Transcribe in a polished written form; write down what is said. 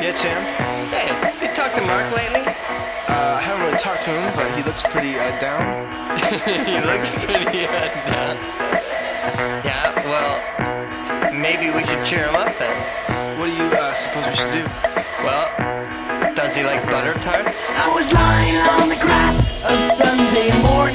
Yeah, Chan. Hey, you talked to Mark lately? I haven't really talked to him, but he looks pretty down. He looks pretty down. Yeah, well, maybe we should cheer him up then. What do you suppose we should do? Well, does he like butter tarts? I was lying on the grass of Sunday morning.